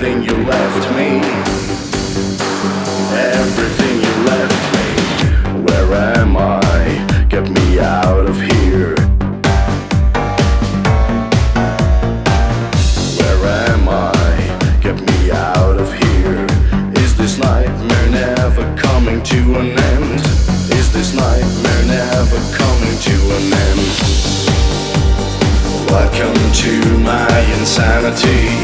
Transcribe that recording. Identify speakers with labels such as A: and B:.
A: everything you left me, everything you left me. Where am I? Get me out of here. Where am I? Get me out of here. Is this nightmare never coming to an end? Is this nightmare never coming to an end? Welcome to my insanity.